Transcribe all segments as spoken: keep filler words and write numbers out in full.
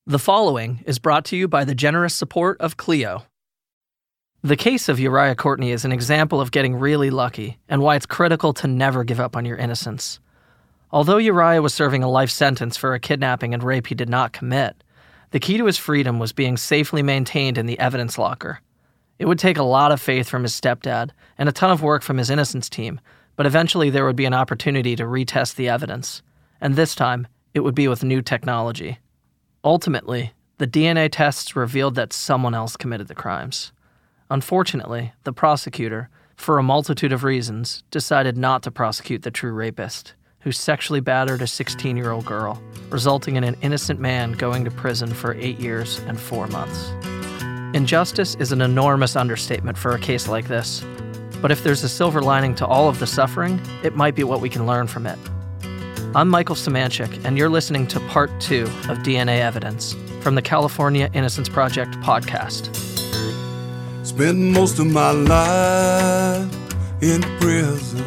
The following is brought to you by the generous support of Clio. The case of Uriah Courtney is an example of getting really lucky and why it's critical to never give up on your innocence. Although Uriah was serving a life sentence for a kidnapping and rape he did not commit, the key to his freedom was being safely maintained in the evidence locker. It would take a lot of faith from his stepdad and a ton of work from his innocence team, but eventually there would be an opportunity to retest the evidence, and this time it would be with new technology. Ultimately, the D N A tests revealed that someone else committed the crimes. Unfortunately, the prosecutor, for a multitude of reasons, decided not to prosecute the true rapist, who sexually battered a sixteen-year-old girl, resulting in an innocent man going to prison for eight years and four months. Injustice is an enormous understatement for a case like this, but if there's a silver lining to all of the suffering, it might be what we can learn from it. I'm Michael Samanchik, and you're listening to Part two of D N A Evidence from the California Innocence Project podcast. Spent most of my life in prison,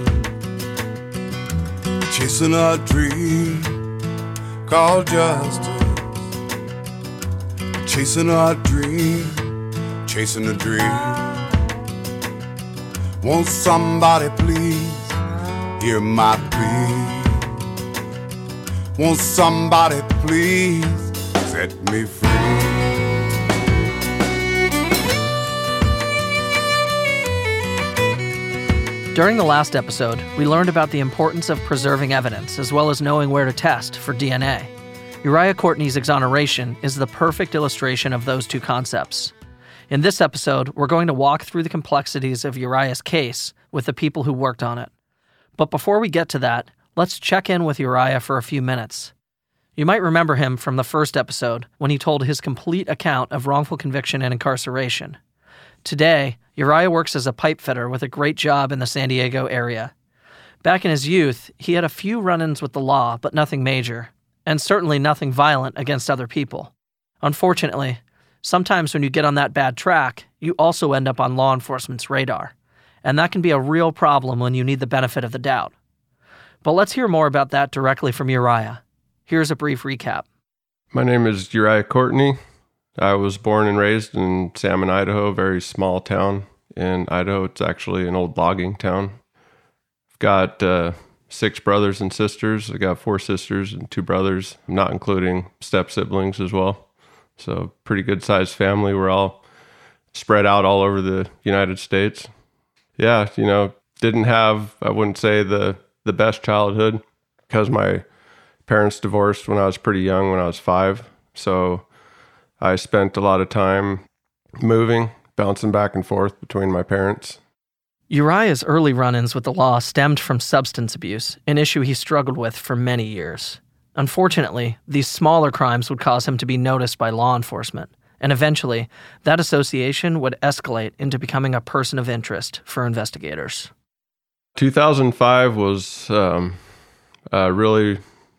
chasing a dream called justice. Chasing a dream, chasing a dream. Won't somebody please hear my plea? Won't somebody please set me free? During the last episode, we learned about the importance of preserving evidence as well as knowing where to test for D N A. Uriah Courtney's exoneration is the perfect illustration of those two concepts. In this episode, we're going to walk through the complexities of Uriah's case with the people who worked on it. But before we get to that, let's check in with Uriah for a few minutes. You might remember him from the first episode when he told his complete account of wrongful conviction and incarceration. Today, Uriah works as a pipe fitter with a great job in the San Diego area. Back in his youth, he had a few run-ins with the law, but nothing major, and certainly nothing violent against other people. Unfortunately, sometimes when you get on that bad track, you also end up on law enforcement's radar, and that can be a real problem when you need the benefit of the doubt. But let's hear more about that directly from Uriah. Here's a brief recap. My name is Uriah Courtney. I was born and raised in Salmon, Idaho, a very small town in Idaho. It's actually an old logging town. I've got uh, six brothers and sisters. I got four sisters and two brothers, not including step-siblings as well. So pretty good-sized family. We're all spread out all over the United States. Yeah, you know, didn't have, I wouldn't say the, the best childhood because my parents divorced when I was pretty young, when I was five. So I spent a lot of time moving, bouncing back and forth between my parents. Uriah's early run-ins with the law stemmed from substance abuse, an issue he struggled with for many years. Unfortunately, these smaller crimes would cause him to be noticed by law enforcement, and eventually, that association would escalate into becoming a person of interest for investigators. two thousand five was um, a really,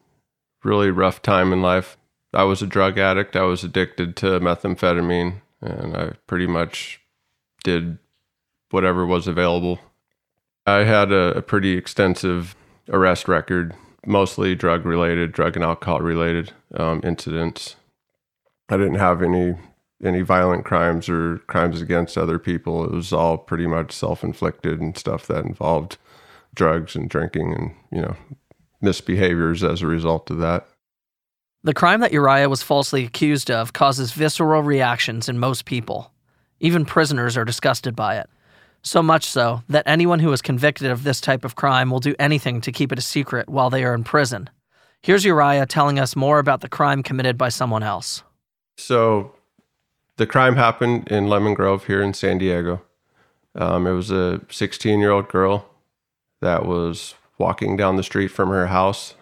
really rough time in life. I was a drug addict. I was addicted to methamphetamine, and I pretty much did whatever was available. I had a, a pretty extensive arrest record, mostly drug-related, drug and alcohol-related um, incidents. I didn't have any any violent crimes or crimes against other people. It was all pretty much self-inflicted and stuff that involved drugs and drinking and, you know, misbehaviors as a result of that. The crime that Uriah was falsely accused of causes visceral reactions in most people. Even prisoners are disgusted by it. So much so that anyone who is convicted of this type of crime will do anything to keep it a secret while they are in prison. Here's Uriah telling us more about the crime committed by someone else. So the crime happened in Lemon Grove here in San Diego. Um, it was a sixteen-year-old girl that was walking down the street from her house,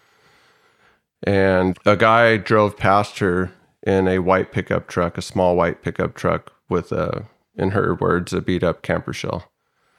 and a guy drove past her in a white pickup truck, a small white pickup truck with, a, in her words, a beat-up camper shell.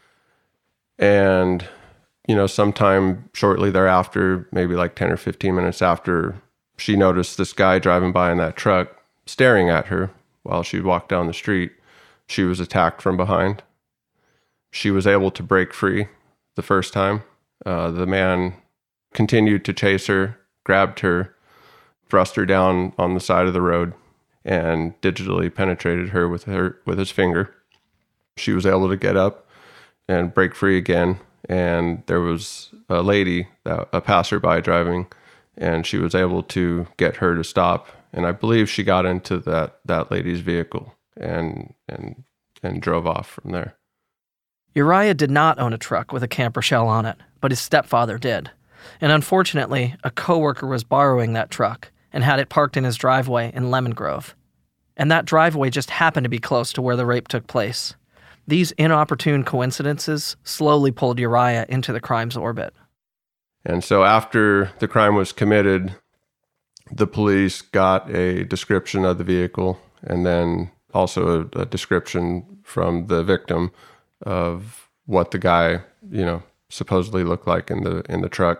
And, you know, sometime shortly thereafter, maybe like ten or fifteen minutes after, she noticed this guy driving by in that truck staring at her while she walked down the street. She was attacked from behind. She was able to break free the first time. Uh, the man continued to chase her, grabbed her, thrust her down on the side of the road and digitally penetrated her with her with his finger. She was able to get up and break free again, and there was a lady, a passerby driving, and she was able to get her to stop. And I believe she got into that that lady's vehicle and and and drove off from there. Uriah did not own a truck with a camper shell on it, but his stepfather did. And unfortunately, a coworker was borrowing that truck and had it parked in his driveway in Lemon Grove. And that driveway just happened to be close to where the rape took place. These inopportune coincidences slowly pulled Uriah into the crime's orbit. And so after the crime was committed, the police got a description of the vehicle and then also a, a description from the victim of what the guy, you know, supposedly looked like in the in the truck.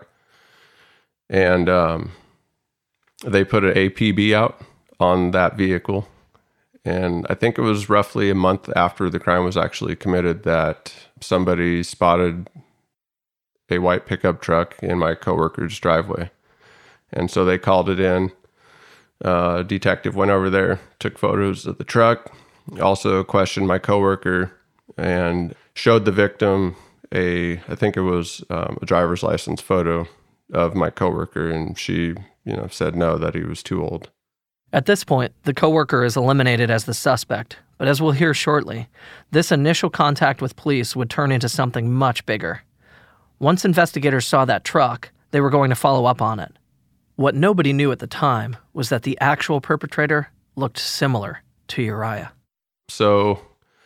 And um, they put an A P B out on that vehicle. And I think it was roughly a month after the crime was actually committed that somebody spotted a white pickup truck in my coworker's driveway. And so they called it in. Uh, a detective went over there, took photos of the truck, also questioned my coworker, and showed the victim a, I think it was um, a driver's license photo of my coworker, and she, you know, said no, that he was too old. At this point, the coworker is eliminated as the suspect, but as we'll hear shortly, this initial contact with police would turn into something much bigger. Once investigators saw that truck, they were going to follow up on it. What nobody knew at the time was that the actual perpetrator looked similar to Uriah. So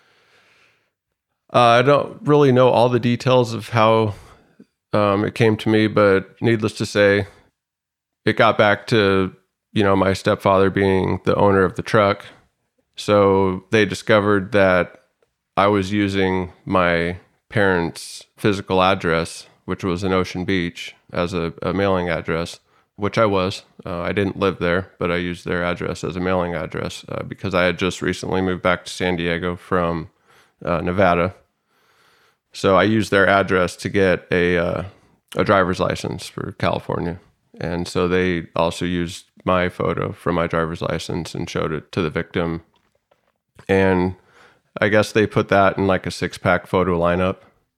uh, I don't really know all the details of how um, it came to me, but needless to say, it got back to, you know, my stepfather being the owner of the truck. So they discovered that I was using my parents' physical address, which was in Ocean Beach, as a, a mailing address, which I was. Uh, I didn't live there, but I used their address as a mailing address uh, because I had just recently moved back to San Diego from uh, Nevada. So I used their address to get a uh, a driver's license for California. And so they also used my photo from my driver's license and showed it to the victim. And I guess they put that in like a six-pack photo lineup.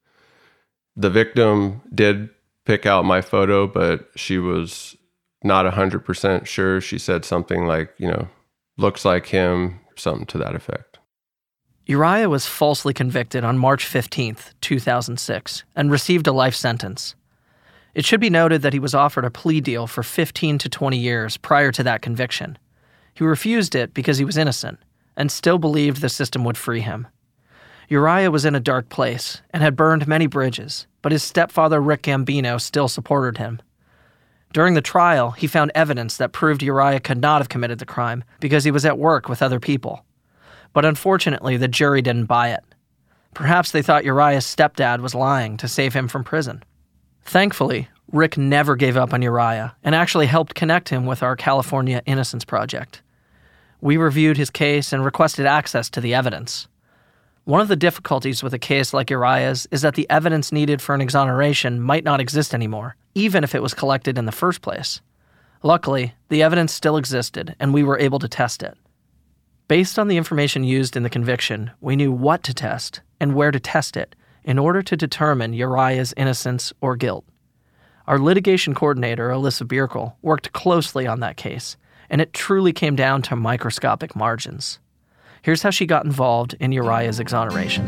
The victim did pick out my photo, but she was not one hundred percent sure. She said something like, you know, looks like him, something to that effect. Uriah was falsely convicted on March fifteenth, two thousand six, and received a life sentence. It should be noted that he was offered a plea deal for fifteen to twenty years prior to that conviction. He refused it because he was innocent and still believed the system would free him. Uriah was in a dark place and had burned many bridges, but his stepfather Rick Gambino still supported him. During the trial, he found evidence that proved Uriah could not have committed the crime because he was at work with other people. But unfortunately, the jury didn't buy it. Perhaps they thought Uriah's stepdad was lying to save him from prison. Thankfully, Rick never gave up on Uriah and actually helped connect him with our California Innocence Project. We reviewed his case and requested access to the evidence. One of the difficulties with a case like Uriah's is that the evidence needed for an exoneration might not exist anymore, even if it was collected in the first place. Luckily, the evidence still existed, and we were able to test it. Based on the information used in the conviction, we knew what to test and where to test it in order to determine Uriah's innocence or guilt. Our litigation coordinator, Alyssa Bierkel, worked closely on that case, and it truly came down to microscopic margins. Here's how she got involved in Uriah's exoneration.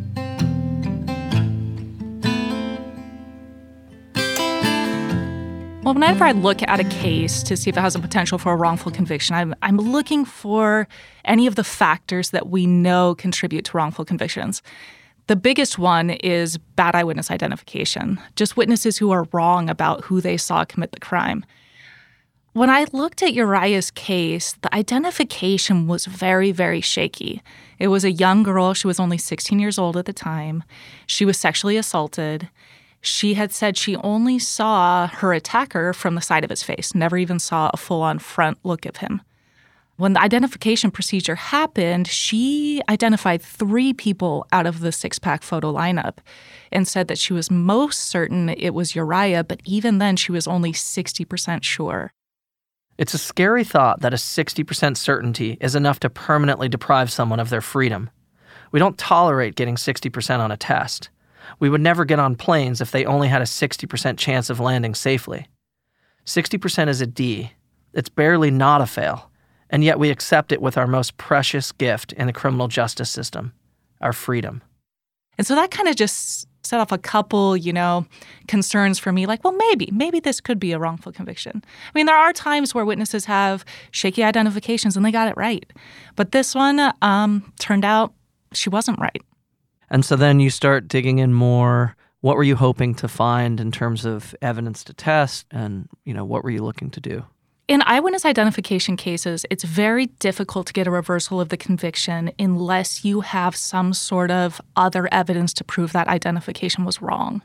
Well, whenever I look at a case to see if it has a potential for a wrongful conviction, I'm, I'm looking for any of the factors that we know contribute to wrongful convictions. The biggest one is bad eyewitness identification, just witnesses who are wrong about who they saw commit the crime. When I looked at Uriah's case, the identification was very, very shaky. It was a young girl. She was only sixteen years old at the time. She was sexually assaulted. She had said she only saw her attacker from the side of his face, never even saw a full-on front look of him. When the identification procedure happened, she identified three people out of the six-pack photo lineup and said that she was most certain it was Uriah, but even then she was only sixty percent sure. It's a scary thought that a sixty percent certainty is enough to permanently deprive someone of their freedom. We don't tolerate getting sixty percent on a test. We would never get on planes if they only had a sixty percent chance of landing safely. sixty percent is a D. It's barely not a fail, and yet we accept it with our most precious gift in the criminal justice system, our freedom. And so that kind of just set off a couple, you know, concerns for me, like, well, maybe, maybe this could be a wrongful conviction. I mean, there are times where witnesses have shaky identifications and they got it right. But this one um, turned out she wasn't right. And so then you start digging in more. What were you hoping to find in terms of evidence to test? And, you know, what were you looking to do? In eyewitness identification cases, it's very difficult to get a reversal of the conviction unless you have some sort of other evidence to prove that identification was wrong.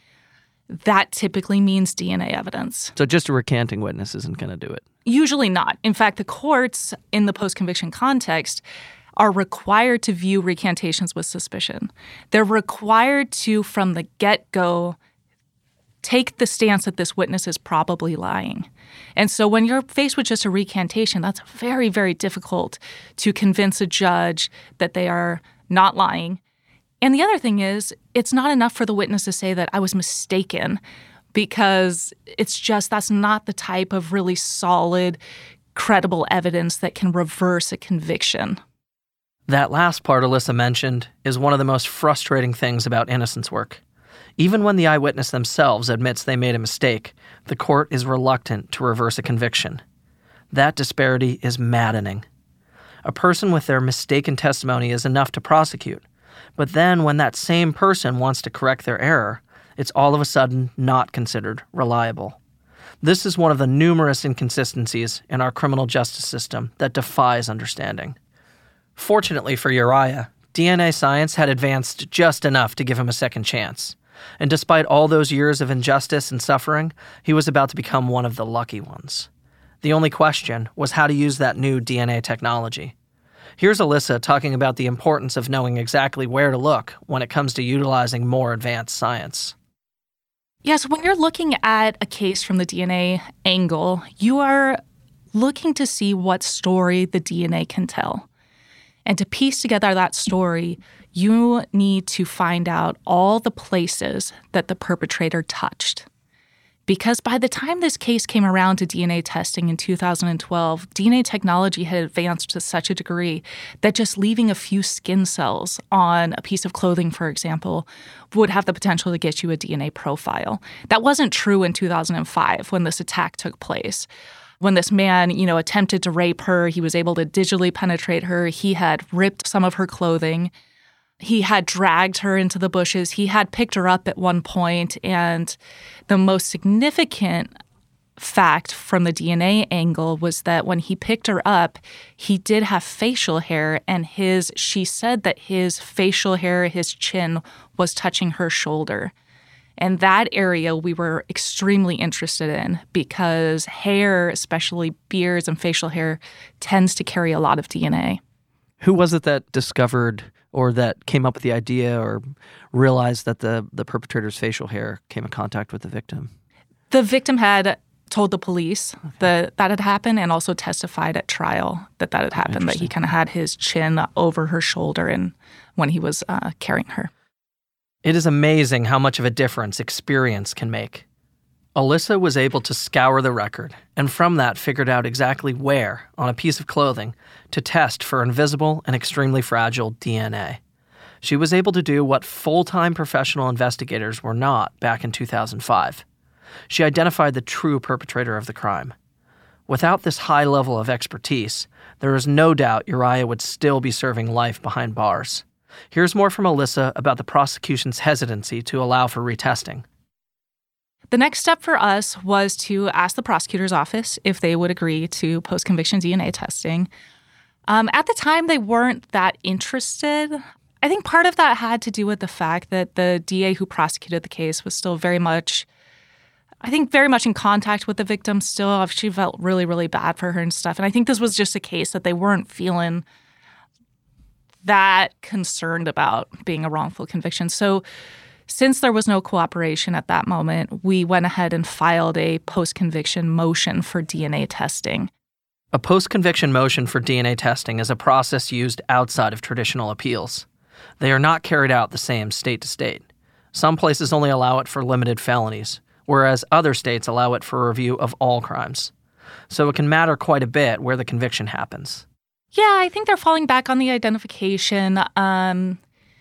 That typically means D N A evidence. So just a recanting witness isn't going to do it? Usually not. In fact, the courts in the post-conviction context are required to view recantations with suspicion. They're required to, from the get-go, take the stance that this witness is probably lying. And so when you're faced with just a recantation, that's very, very difficult to convince a judge that they are not lying. And the other thing is, it's not enough for the witness to say that I was mistaken, because it's just, that's not the type of really solid, credible evidence that can reverse a conviction. That last part Alyssa mentioned is one of the most frustrating things about innocence work. Even when the eyewitness themselves admits they made a mistake, the court is reluctant to reverse a conviction. That disparity is maddening. A person with their mistaken testimony is enough to prosecute, but then when that same person wants to correct their error, it's all of a sudden not considered reliable. This is one of the numerous inconsistencies in our criminal justice system that defies understanding. Fortunately for Uriah, D N A science had advanced just enough to give him a second chance. And despite all those years of injustice and suffering, he was about to become one of the lucky ones. The only question was how to use that new D N A technology. Here's Alyssa talking about the importance of knowing exactly where to look when it comes to utilizing more advanced science. Yes, when you're looking at a case from the D N A angle, you are looking to see what story the D N A can tell. And to piece together that story, you need to find out all the places that the perpetrator touched. Because by the time this case came around to D N A testing in two thousand twelve, D N A technology had advanced to such a degree that just leaving a few skin cells on a piece of clothing, for example, would have the potential to get you a D N A profile. That wasn't true in two thousand five when this attack took place. When this man, you know, attempted to rape her, he was able to digitally penetrate her. He had ripped some of her clothing. He had dragged her into the bushes. He had picked her up at one point. And the most significant fact from the D N A angle was that when he picked her up, he did have facial hair, and his, she said that his facial hair, his chin, was touching her shoulder. And that area we were extremely interested in because hair, especially beards and facial hair, tends to carry a lot of D N A. Who was it that discovered or that came up with the idea or realized that the, the perpetrator's facial hair came in contact with the victim? The victim had told the police okay. that that had happened and also testified at trial that that had happened, that he kind of had his chin over her shoulder and when he was uh, carrying her. It is amazing how much of a difference experience can make. Alyssa was able to scour the record, and from that figured out exactly where, on a piece of clothing, to test for invisible and extremely fragile D N A. She was able to do what full-time professional investigators were not back in two thousand five. She identified the true perpetrator of the crime. Without this high level of expertise, there is no doubt Uriah would still be serving life behind bars. Here's more from Alyssa about the prosecution's hesitancy to allow for retesting. The next step for us was to ask the prosecutor's office if they would agree to post-conviction D N A testing. Um, at the time, they weren't that interested. I think part of that had to do with the fact that the D A who prosecuted the case was still very much, I think, very much in contact with the victim still. She felt really, really bad for her and stuff. And I think this was just a case that they weren't feeling that concerned about being a wrongful conviction. So Since there was no cooperation at that moment, we went ahead and filed a post-conviction motion for D N A testing. A post-conviction motion for D N A testing is a process used outside of traditional appeals. They are not carried out the same state to state. Some places only allow it for limited felonies, whereas other states allow it for review of all crimes. So it can matter quite a bit where the conviction happens. Yeah, I think they're falling back on the identification. Um,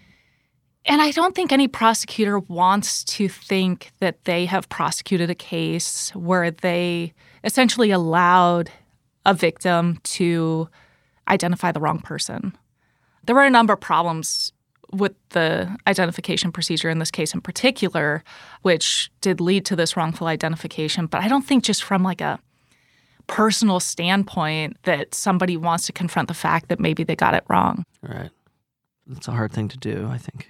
and I don't think any prosecutor wants to think that they have prosecuted a case where they essentially allowed a victim to identify the wrong person. There were a number of problems with the identification procedure in this case in particular, which did lead to this wrongful identification. But I don't think just from like a personal standpoint that somebody wants to confront the fact that maybe they got it wrong. Right. That's a hard thing to do, I think.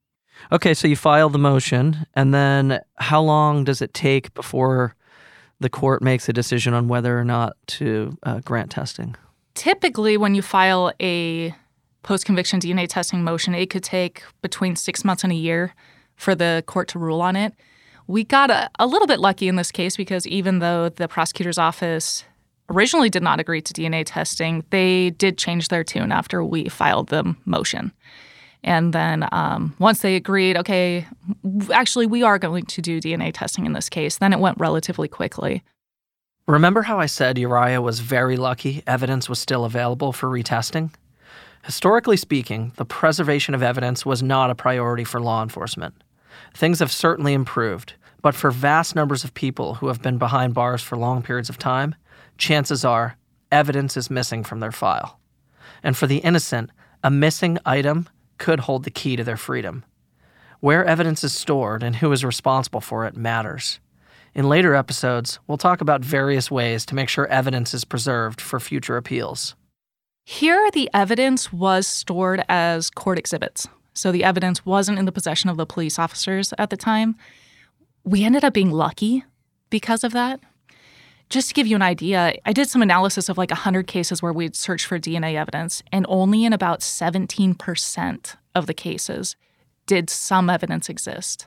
Okay, so you file the motion, and then how long does it take before the court makes a decision on whether or not to uh, grant testing? Typically, when you file a post-conviction D N A testing motion, it could take between six months and a year for the court to rule on it. We got a, a little bit lucky in this case because even though the prosecutor's office originally did not agree to D N A testing, they did change their tune after we filed the motion. And then um, once they agreed, okay, actually we are going to do D N A testing in this case, then it went relatively quickly. Remember how I said Uriah was very lucky evidence was still available for retesting? Historically speaking, the preservation of evidence was not a priority for law enforcement. Things have certainly improved, but for vast numbers of people who have been behind bars for long periods of time, chances are evidence is missing from their file. And for the innocent, a missing item could hold the key to their freedom. Where evidence is stored and who is responsible for it matters. In later episodes, we'll talk about various ways to make sure evidence is preserved for future appeals. Here, the evidence was stored as court exhibits. So the evidence wasn't in the possession of the police officers at the time. We ended up being lucky because of that. Just to give you an idea, I did some analysis of like one hundred cases where we'd searched for D N A evidence, and only in about seventeen percent of the cases did some evidence exist.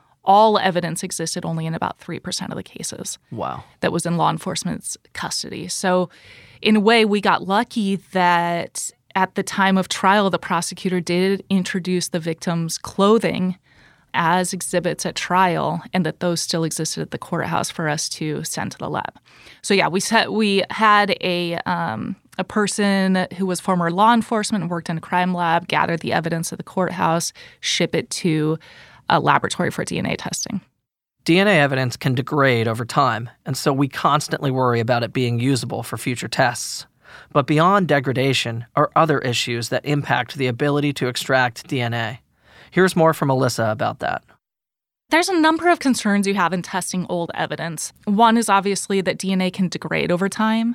All evidence existed only in about three percent of the cases. Wow. That was in law enforcement's custody. So in a way, we got lucky that at the time of trial, the prosecutor did introduce the victim's clothing as exhibits at trial, and that those still existed at the courthouse for us to send to the lab. So yeah, we set, we had a um, a person who was former law enforcement and worked in a crime lab gather the evidence at the courthouse, ship it to a laboratory for D N A testing. D N A evidence can degrade over time, and so we constantly worry about it being usable for future tests. But beyond degradation are other issues that impact the ability to extract D N A. Here's more from Alyssa about that. There's a number of concerns you have in testing old evidence. One is obviously that D N A can degrade over time.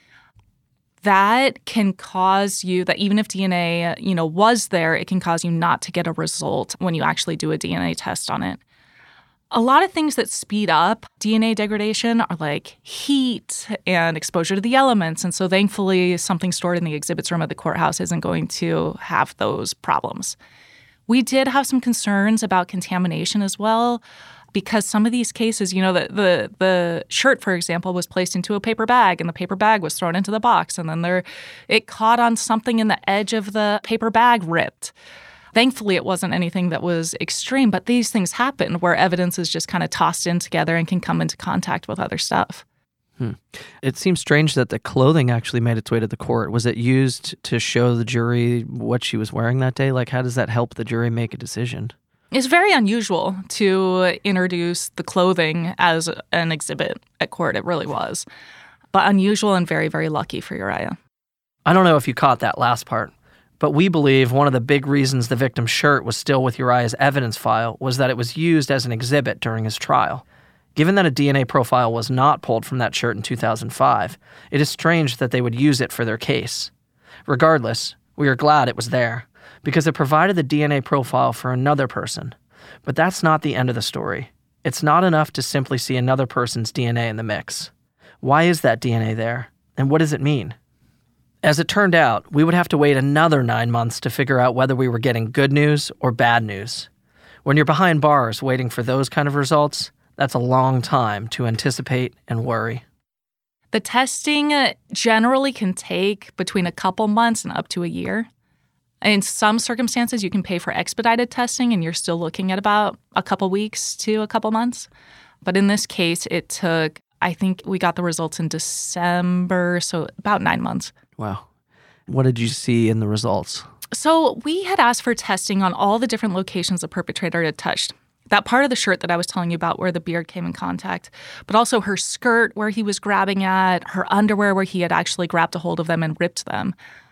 That can cause you, that even if D N A, you know, was there, it can cause you not to get a result when you actually do a D N A test on it. A lot of things that speed up D N A degradation are like heat and exposure to the elements. And so thankfully, something stored in the exhibits room at the courthouse isn't going to have those problems. We did have some concerns about contamination as well, because some of these cases, you know, the, the the shirt, for example, was placed into a paper bag, and the paper bag was thrown into the box, and then there it caught on something in the edge of the paper bag ripped. Thankfully, it wasn't anything that was extreme, but these things happen where evidence is just kind of tossed in together and can come into contact with other stuff. Hmm. It seems strange that the clothing actually made its way to the court. Was it used to show the jury what she was wearing that day? Like, how does that help the jury make a decision? It's very unusual to introduce the clothing as an exhibit at court. It really was. But unusual and very, very lucky for Uriah. I don't know if you caught that last part, but we believe one of the big reasons the victim's shirt was still with Uriah's evidence file was that it was used as an exhibit during his trial. Given that a D N A profile was not pulled from that shirt in two thousand five, it is strange that they would use it for their case. Regardless, we are glad it was there, because it provided the D N A profile for another person. But that's not the end of the story. It's not enough to simply see another person's D N A in the mix. Why is that D N A there, and what does it mean? As it turned out, we would have to wait another nine months to figure out whether we were getting good news or bad news. When you're behind bars waiting for those kind of results, that's a long time to anticipate and worry. The testing generally can take between a couple months and up to a year. In some circumstances, you can pay for expedited testing, and you're still looking at about a couple weeks to a couple months. But in this case, it took, I think we got the results in December, so about nine months. Wow. What did you see in the results? So we had asked for testing on all the different locations the perpetrator had touched. That part of the shirt that I was telling you about where the beard came in contact, but also her skirt where he was grabbing at, her underwear where he had actually grabbed a hold of them and ripped them.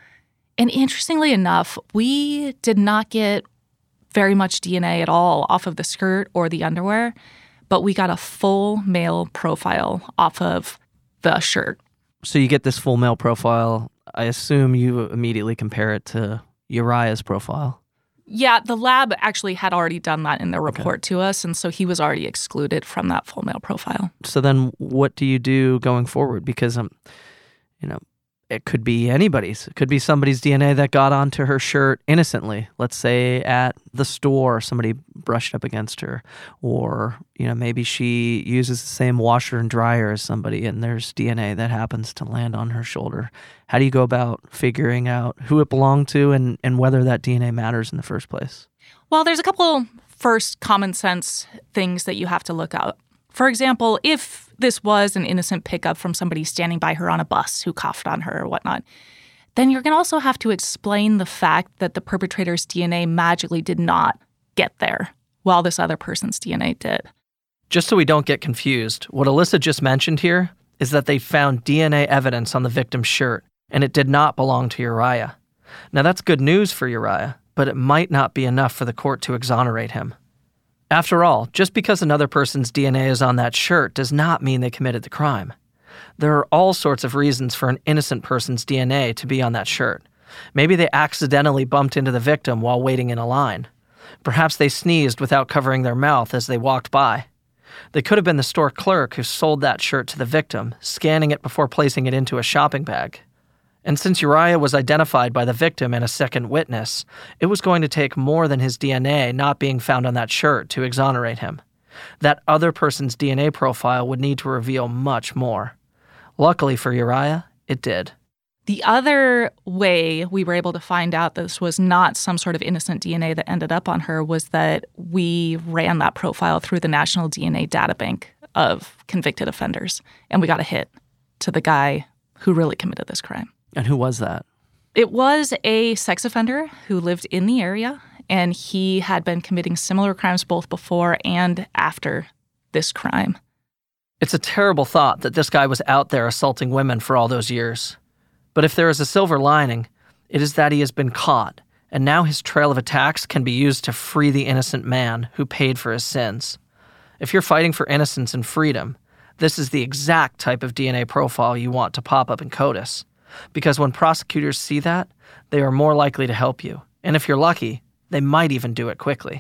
And interestingly enough, we did not get very much D N A at all off of the skirt or the underwear, but we got a full male profile off of the shirt. So you get this full male profile. I assume you immediately compare it to Uriah's profile. Yeah, the lab actually had already done that in their report okay. to us, and so he was already excluded from that full male profile. So then what do you do going forward? Because, um, you know, it could be anybody's. It could be somebody's D N A that got onto her shirt innocently. Let's say at the store, somebody brushed up against her. Or, you know, maybe she uses the same washer and dryer as somebody, and there's D N A that happens to land on her shoulder. How do you go about figuring out who it belonged to and, and whether that D N A matters in the first place? Well, there's a couple first common sense things that you have to look out. For example, if this was an innocent pickup from somebody standing by her on a bus who coughed on her or whatnot, then you're going to also have to explain the fact that the perpetrator's D N A magically did not get there while this other person's D N A did. Just so we don't get confused, what Alyssa just mentioned here is that they found D N A evidence on the victim's shirt, and it did not belong to Uriah. Now that's good news for Uriah, but it might not be enough for the court to exonerate him. After all, just because another person's D N A is on that shirt does not mean they committed the crime. There are all sorts of reasons for an innocent person's D N A to be on that shirt. Maybe they accidentally bumped into the victim while waiting in a line. Perhaps they sneezed without covering their mouth as they walked by. They could have been the store clerk who sold that shirt to the victim, scanning it before placing it into a shopping bag. And since Uriah was identified by the victim and a second witness, it was going to take more than his D N A not being found on that shirt to exonerate him. That other person's D N A profile would need to reveal much more. Luckily for Uriah, it did. The other way we were able to find out this was not some sort of innocent D N A that ended up on her was that we ran that profile through the National D N A Data Bank of convicted offenders, and we got a hit to the guy who really committed this crime. And who was that? It was a sex offender who lived in the area, and he had been committing similar crimes both before and after this crime. It's a terrible thought that this guy was out there assaulting women for all those years. But if there is a silver lining, it is that he has been caught, and now his trail of attacks can be used to free the innocent man who paid for his sins. If you're fighting for innocence and freedom, this is the exact type of D N A profile you want to pop up in CODIS. Because when prosecutors see that, they are more likely to help you. And if you're lucky, they might even do it quickly.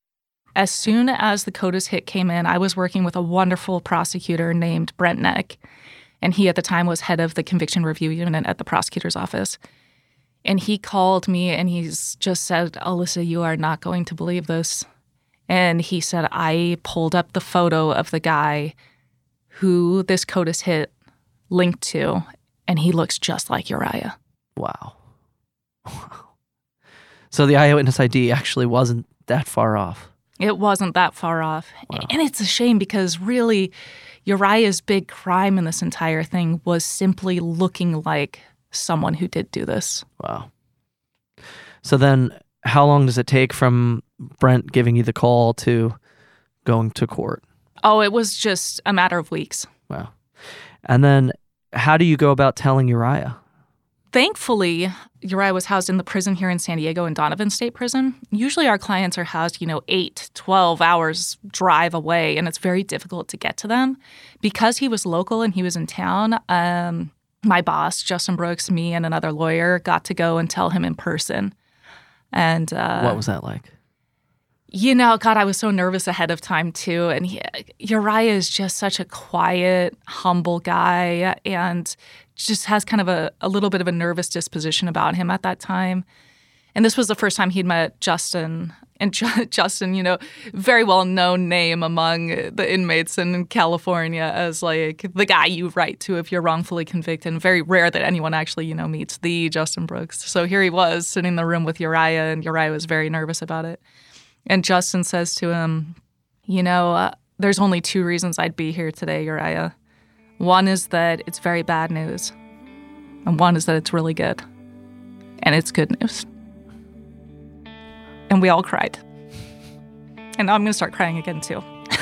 As soon as the CODIS hit came in, I was working with a wonderful prosecutor named Brent Neck. And he at the time was head of the conviction review unit at the prosecutor's office. And he called me and he's just said, Alyssa, you are not going to believe this. And he said, I pulled up the photo of the guy who this CODIS hit linked to, and he looks just like Uriah. Wow. Wow. So the eyewitness I D actually wasn't that far off. It wasn't that far off. Wow. And it's a shame because really Uriah's big crime in this entire thing was simply looking like someone who did do this. Wow. So then how long does it take from Brent giving you the call to going to court? Oh, it was just a matter of weeks. Wow. And then how do you go about telling Uriah? Thankfully, Uriah was housed in the prison here in San Diego in Donovan State Prison. Usually our clients are housed, you know, eight, twelve hours drive away, and it's very difficult to get to them. Because he was local and he was in town, um, my boss, Justin Brooks, me, and another lawyer got to go and tell him in person. And uh, what was that like? You know, God, I was so nervous ahead of time, too. And he, Uriah is just such a quiet, humble guy and just has kind of a, a little bit of a nervous disposition about him at that time. And this was the first time he'd met Justin. And Ju- Justin, you know, very well-known name among the inmates in California as like the guy you write to if you're wrongfully convicted. And very rare that anyone actually, you know, meets the Justin Brooks. So here he was sitting in the room with Uriah, and Uriah was very nervous about it. And Justin says to him, you know, uh, there's only two reasons I'd be here today, Uriah. One is that it's very bad news, and one is that it's really good. And it's good news. And we all cried. And now I'm going to start crying again, too.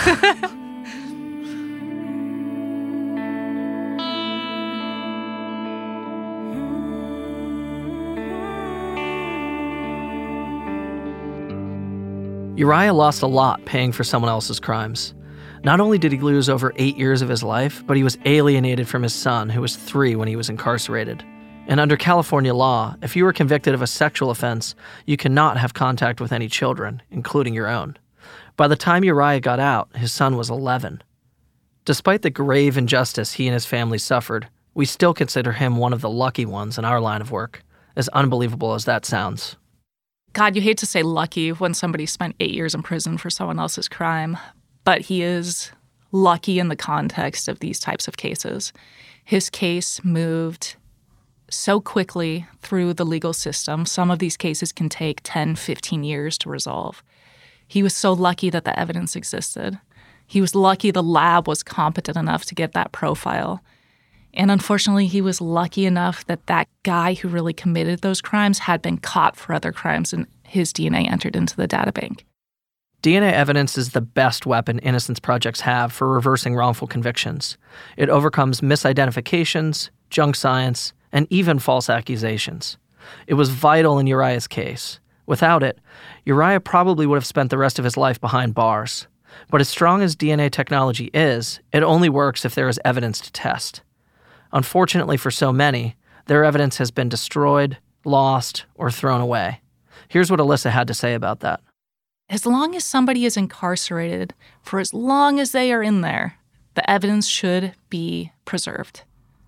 Uriah lost a lot paying for someone else's crimes. Not only did he lose over eight years of his life, but he was alienated from his son, who was three when he was incarcerated. And under California law, if you were convicted of a sexual offense, you cannot have contact with any children, including your own. By the time Uriah got out, his son was eleven. Despite the grave injustice he and his family suffered, we still consider him one of the lucky ones in our line of work, as unbelievable as that sounds. God, you hate to say lucky when somebody spent eight years in prison for someone else's crime, but he is lucky in the context of these types of cases. His case moved so quickly through the legal system. Some of these cases can take ten, fifteen years to resolve. He was so lucky that the evidence existed. He was lucky the lab was competent enough to get that profile. And unfortunately, he was lucky enough that that guy who really committed those crimes had been caught for other crimes, and his D N A entered into the databank. D N A evidence is the best weapon innocence projects have for reversing wrongful convictions. It overcomes misidentifications, junk science, and even false accusations. It was vital in Uriah's case. Without it, Uriah probably would have spent the rest of his life behind bars. But as strong as D N A technology is, it only works if there is evidence to test. Unfortunately for so many, their evidence has been destroyed, lost, or thrown away. Here's what Alyssa had to say about that. As long as somebody is incarcerated, for as long as they are in there, the evidence should be preserved.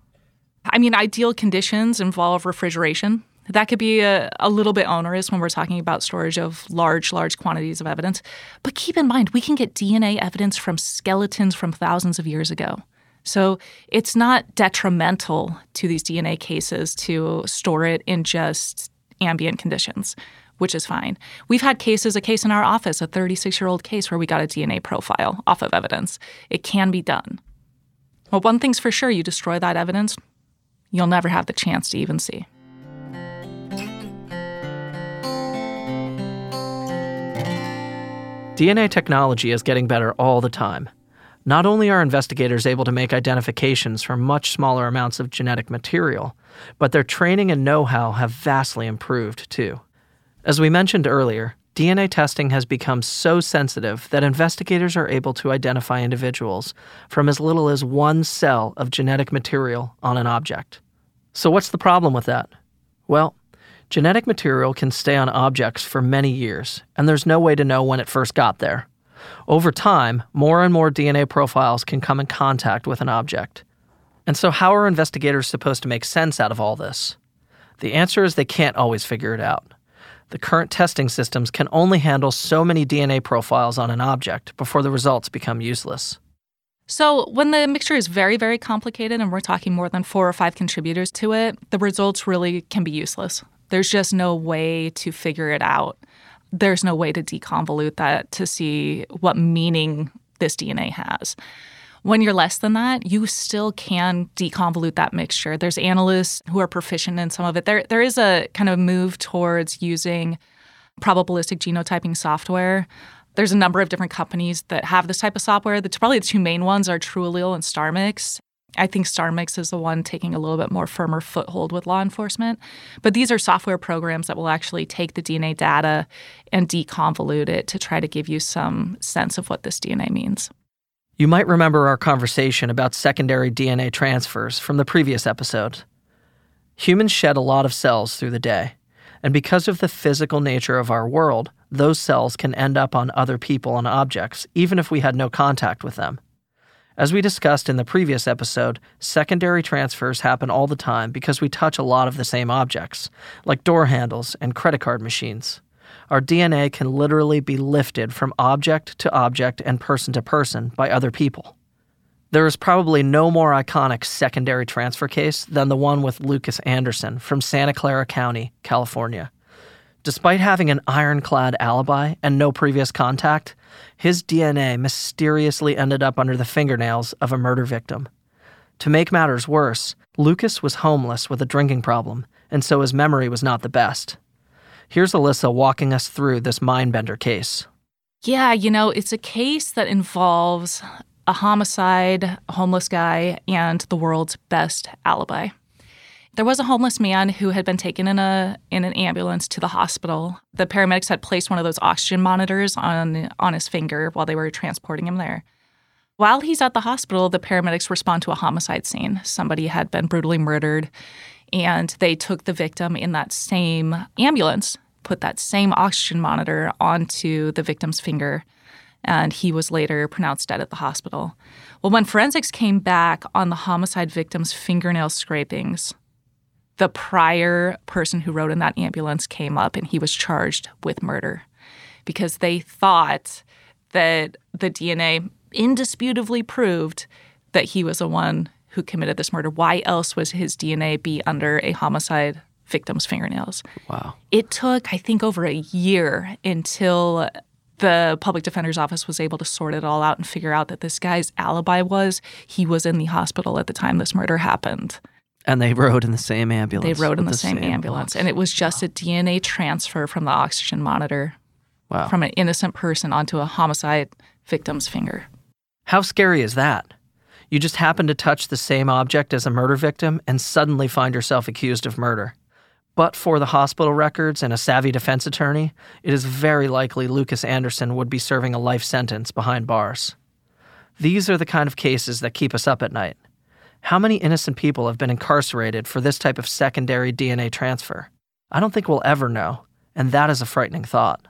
I mean, ideal conditions involve refrigeration. That could be a, a little bit onerous when we're talking about storage of large, large quantities of evidence. But keep in mind, we can get D N A evidence from skeletons from thousands of years ago. So it's not detrimental to these D N A cases to store it in just ambient conditions, which is fine. We've had cases, a case in our office, a thirty-six-year-old case where we got a D N A profile off of evidence. It can be done. Well, one thing's for sure, you destroy that evidence, you'll never have the chance to even see. D N A technology is getting better all the time. Not only are investigators able to make identifications from much smaller amounts of genetic material, but their training and know-how have vastly improved, too. As we mentioned earlier, D N A testing has become so sensitive that investigators are able to identify individuals from as little as one cell of genetic material on an object. So what's the problem with that? Well, genetic material can stay on objects for many years, and there's no way to know when it first got there. Over time, more and more D N A profiles can come in contact with an object. And so how are investigators supposed to make sense out of all this? The answer is they can't always figure it out. The current testing systems can only handle so many D N A profiles on an object before the results become useless. So when the mixture is very, very complicated and we're talking more than four or five contributors to it, the results really can be useless. There's just no way to figure it out. There's no way to deconvolute that to see what meaning this D N A has. When you're less than that, you still can deconvolute that mixture. There's analysts who are proficient in some of it. There, there is a kind of move towards using probabilistic genotyping software. There's a number of different companies that have this type of software. The, probably the two main ones are TrueAllele and StarMix. I think StarMix is the one taking a little bit more firmer foothold with law enforcement. But these are software programs that will actually take the D N A data and deconvolute it to try to give you some sense of what this D N A means. You might remember our conversation about secondary D N A transfers from the previous episode. Humans shed a lot of cells through the day, and because of the physical nature of our world, those cells can end up on other people and objects, even if we had no contact with them. As we discussed in the previous episode, secondary transfers happen all the time because we touch a lot of the same objects, like door handles and credit card machines. Our D N A can literally be lifted from object to object and person to person by other people. There is probably no more iconic secondary transfer case than the one with Lucas Anderson from Santa Clara County, California. Despite having an ironclad alibi and no previous contact, his D N A mysteriously ended up under the fingernails of a murder victim. To make matters worse, Lucas was homeless with a drinking problem, and so his memory was not the best. Here's Alyssa walking us through this mind-bender case. Yeah, you know, it's a case that involves a homicide, a homeless guy, and the world's best alibi. There was a homeless man who had been taken in a in an ambulance to the hospital. The paramedics had placed one of those oxygen monitors on, on his finger while they were transporting him there. While he's at the hospital, the paramedics respond to a homicide scene. Somebody had been brutally murdered, and they took the victim in that same ambulance, put that same oxygen monitor onto the victim's finger, and he was later pronounced dead at the hospital. Well, when forensics came back on the homicide victim's fingernail scrapings, the prior person who rode in that ambulance came up and he was charged with murder because they thought that the D N A indisputably proved that he was the one who committed this murder. Why else would his D N A be under a homicide victim's fingernails? Wow. It took, I think, over a year until the public defender's office was able to sort it all out and figure out that this guy's alibi was he was in the hospital at the time this murder happened. And they rode in the same ambulance. They rode in the, the same, same ambulance. Box. And it was just wow. a D N A transfer from the oxygen monitor wow. from an innocent person onto a homicide victim's finger. How scary is that? You just happen to touch the same object as a murder victim and suddenly find yourself accused of murder. But for the hospital records and a savvy defense attorney, it is very likely Lucas Anderson would be serving a life sentence behind bars. These are the kind of cases that keep us up at night. How many innocent people have been incarcerated for this type of secondary D N A transfer? I don't think we'll ever know, and that is a frightening thought.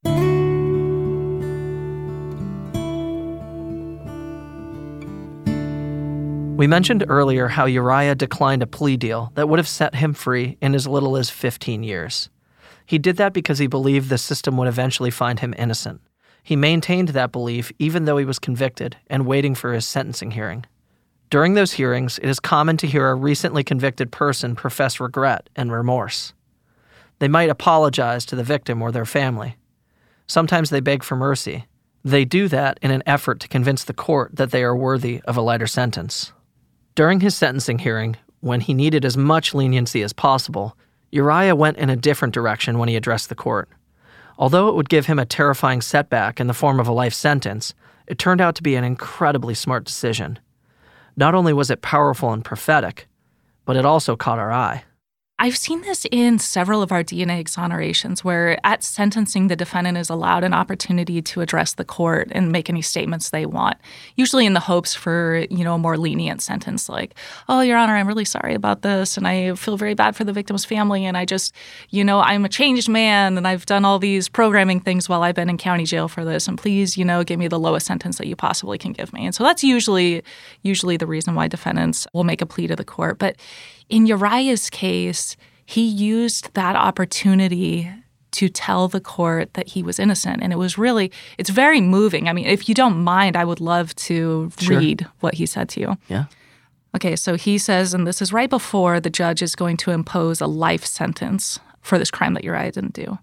We mentioned earlier how Uriah declined a plea deal that would have set him free in as little as fifteen years. He did that because he believed the system would eventually find him innocent. He maintained that belief even though he was convicted and waiting for his sentencing hearing. During those hearings, it is common to hear a recently convicted person profess regret and remorse. They might apologize to the victim or their family. Sometimes they beg for mercy. They do that in an effort to convince the court that they are worthy of a lighter sentence. During his sentencing hearing, when he needed as much leniency as possible, Uriah went in a different direction when he addressed the court. Although it would give him a terrifying setback in the form of a life sentence, it turned out to be an incredibly smart decision. Not only was it powerful and prophetic, but it also caught our eye. I've seen this in several of our D N A exonerations where at sentencing, the defendant is allowed an opportunity to address the court and make any statements they want, usually in the hopes for, you know, a more lenient sentence like, oh, Your Honor, I'm really sorry about this, and I feel very bad for the victim's family, and I just, you know, I'm a changed man, and I've done all these programming things while I've been in county jail for this, and please, you know, give me the lowest sentence that you possibly can give me. And so that's usually, usually the reason why defendants will make a plea to the court. But in Uriah's case, he used that opportunity to tell the court that he was innocent. And it was really, it's very moving. I mean, if you don't mind, I would love to Sure. read what he said to you. Yeah. Okay, so he says, and this is right before the judge is going to impose a life sentence for this crime that Uriah didn't do.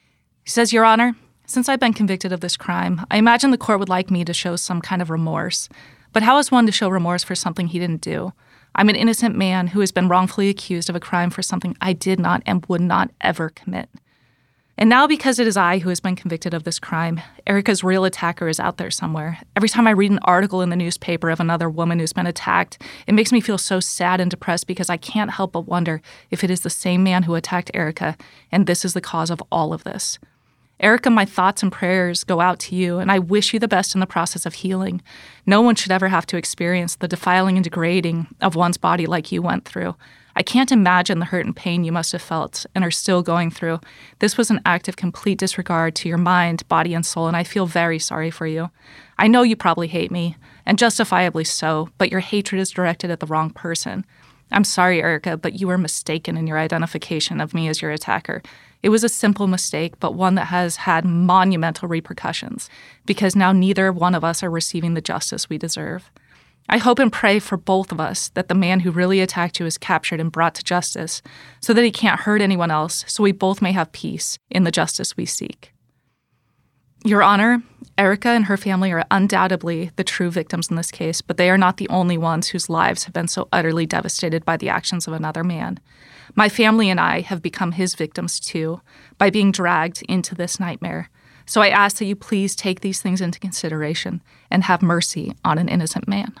He says, Your Honor, since I've been convicted of this crime, I imagine the court would like me to show some kind of remorse. But how is one to show remorse for something he didn't do? I'm an innocent man who has been wrongfully accused of a crime for something I did not and would not ever commit. And now, because it is I who has been convicted of this crime, Erica's real attacker is out there somewhere. Every time I read an article in the newspaper of another woman who's been attacked, it makes me feel so sad and depressed because I can't help but wonder if it is the same man who attacked Erica, and this is the cause of all of this. Erica, my thoughts and prayers go out to you, and I wish you the best in the process of healing. No one should ever have to experience the defiling and degrading of one's body like you went through. I can't imagine the hurt and pain you must have felt and are still going through. This was an act of complete disregard to your mind, body, and soul, and I feel very sorry for you. I know you probably hate me, and justifiably so, but your hatred is directed at the wrong person. I'm sorry, Erica, but you were mistaken in your identification of me as your attacker. It was a simple mistake, but one that has had monumental repercussions, because now neither one of us are receiving the justice we deserve. I hope and pray for both of us that the man who really attacked you is captured and brought to justice, so that he can't hurt anyone else, so we both may have peace in the justice we seek. Your Honor, Erica and her family are undoubtedly the true victims in this case, but they are not the only ones whose lives have been so utterly devastated by the actions of another man. My family and I have become his victims too, by being dragged into this nightmare. So I ask that you please take these things into consideration and have mercy on an innocent man.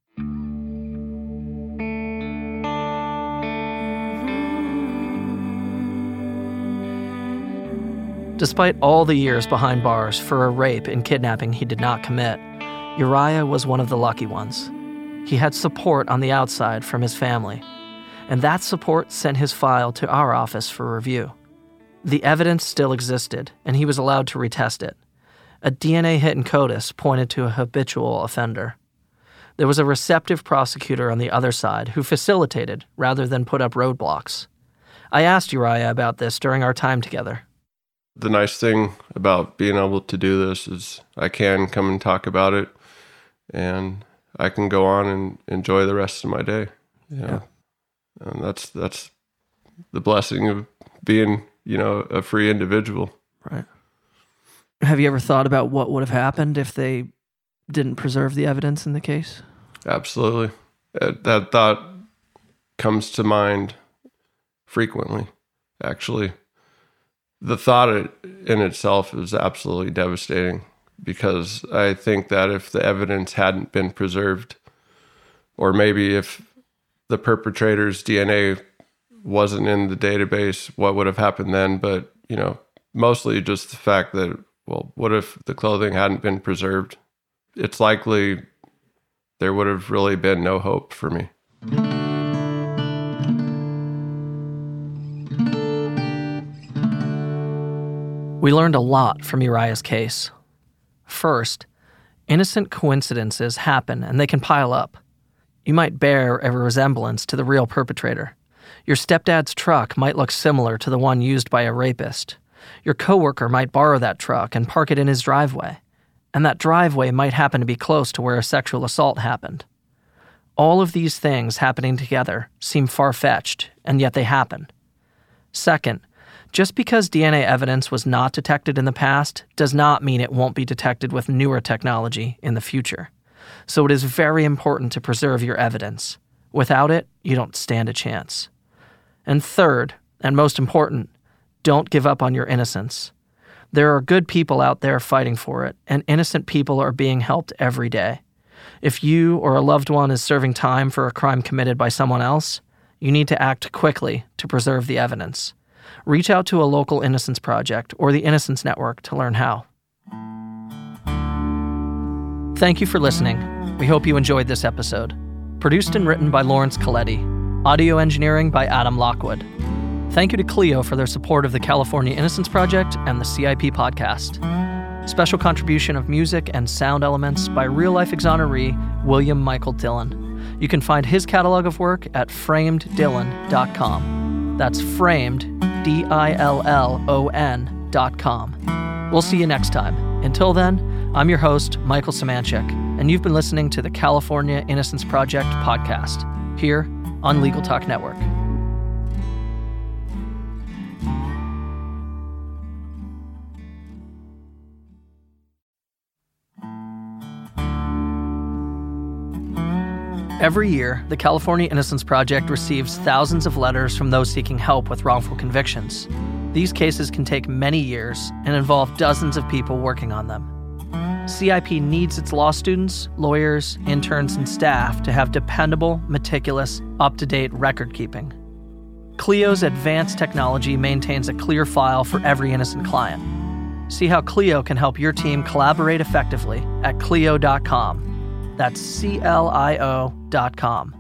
Despite all the years behind bars for a rape and kidnapping he did not commit, Uriah was one of the lucky ones. He had support on the outside from his family, and that support sent his file to our office for review. The evidence still existed, and he was allowed to retest it. A D N A hit in CODIS pointed to a habitual offender. There was a receptive prosecutor on the other side who facilitated rather than put up roadblocks. I asked Uriah about this during our time together. The nice thing about being able to do this is I can come and talk about it, and I can go on and enjoy the rest of my day. You know? Yeah. And that's that's the blessing of being, you know, a free individual. Right. Have you ever thought about what would have happened if they didn't preserve the evidence in the case? Absolutely. That thought comes to mind frequently, actually. The thought in itself is absolutely devastating, because I think that if the evidence hadn't been preserved, or maybe if the perpetrator's D N A wasn't in the database, what would have happened then? But, you know, mostly just the fact that, well, what if the clothing hadn't been preserved? It's likely there would have really been no hope for me. We learned a lot from Uriah's case. First, innocent coincidences happen and they can pile up. You might bear a resemblance to the real perpetrator. Your stepdad's truck might look similar to the one used by a rapist. Your coworker might borrow that truck and park it in his driveway, and that driveway might happen to be close to where a sexual assault happened. All of these things happening together seem far-fetched, and yet they happen. Second, just because D N A evidence was not detected in the past does not mean it won't be detected with newer technology in the future. So it is very important to preserve your evidence. Without it, you don't stand a chance. And third, and most important, don't give up on your innocence. There are good people out there fighting for it, and innocent people are being helped every day. If you or a loved one is serving time for a crime committed by someone else, you need to act quickly to preserve the evidence. Reach out to a local Innocence Project or the Innocence Network to learn how. Thank you for listening. We hope you enjoyed this episode. Produced and written by Lawrence Coletti. Audio engineering by Adam Lockwood. Thank you to Clio for their support of the California Innocence Project and the C I P podcast. Special contribution of music and sound elements by real-life exoneree William Michael Dillon. You can find his catalog of work at framed dillon dot com. That's framed, D I L L O N dot com. We'll see you next time. Until then, I'm your host, Michael Semanchik, and you've been listening to the California Innocence Project podcast, here on Legal Talk Network. Every year, the California Innocence Project receives thousands of letters from those seeking help with wrongful convictions. These cases can take many years and involve dozens of people working on them. C I P needs its law students, lawyers, interns, and staff to have dependable, meticulous, up-to-date record keeping. Clio's advanced technology maintains a clear file for every innocent client. See how Clio can help your team collaborate effectively at clio dot com. That's C L I O dot com.